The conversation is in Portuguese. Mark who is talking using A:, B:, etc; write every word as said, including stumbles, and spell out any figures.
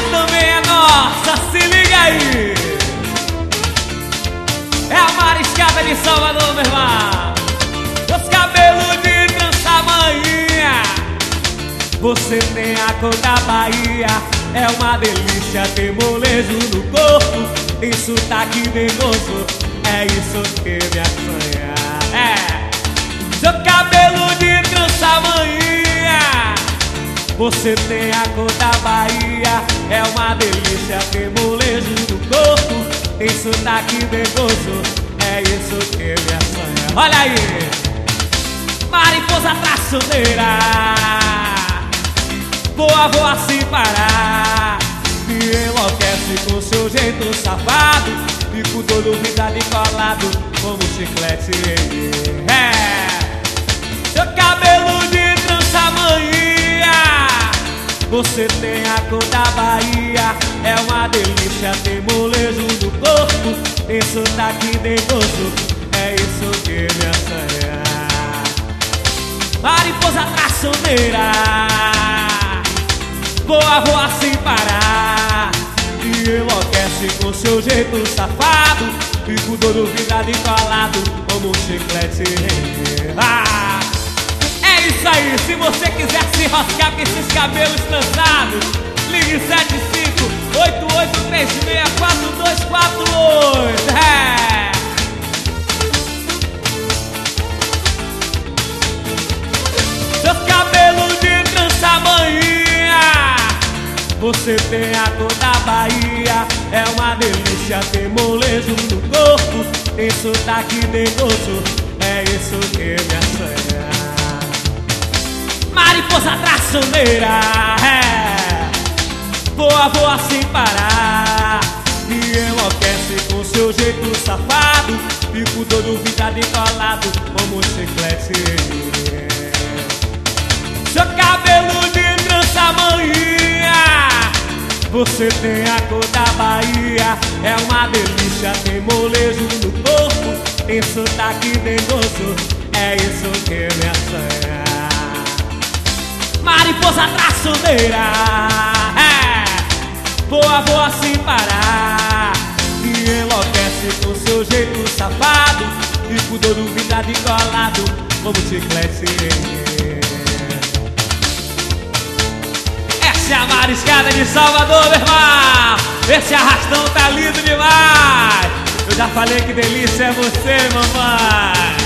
A: também é nossa, se liga aí. É a mariscada de Salvador, meu irmão. Os cabelos de trança manhinha. Você tem a cor da Bahia. É uma delícia ter molejo no corpo. Tem sotaque dengoso. É isso que me assanha. É. Seu cabelo de trança manhinha. Você tem a cor da Bahia. É uma delícia ter molejo no corpo. Tem sotaque dengoso. É isso que me assanha. Olha aí. Mariposa traçoneira. Voa, voa sem parar. Me enlouquece com seu jeito safado. Fico todo vidado e colado como chiclete. É. Seu cabelo de trança manhinha. Você tem a cor da Bahia. É uma delícia ter molejo no corpo. Tem sotaque dengoso. É isso que me assanha. Mariposa traçoneira. Voa, voa sem parar. Me enlouquece com seu jeito safado. Fico todo virado e colado como um chiclete. Ah, é isso aí, se você quiser se enroscar com esses cabelos trançados, ligue sete cinco oito oito três seis quatro dois quatro oito. É. Seus cabelos de trança manhinha. Você tem a cor da Bahia. É uma delícia ter molejo no corpo. Tem sotaque dengoso. É isso que me assanha. Mariposa traçoneira. É. Voa, voa sem parar. Me enlouquece com seu jeito safado. Fico todo virado e colado como chiclete. Seu cabelo de trança manhinha. Você tem a cor da Bahia. É uma delícia ter molejo no corpo. Tem sotaque dengoso. É isso que me assanha. Mariposa traçoneira. É. Voa, voa sem parar. Me enlouquece com seu jeito safado. Fico todo virado e colado como chiclete. Essa é a mariscada de Salvador, meu irmão. Esse arrastão tá lindo demais. Eu já falei que delícia é você, mamãe.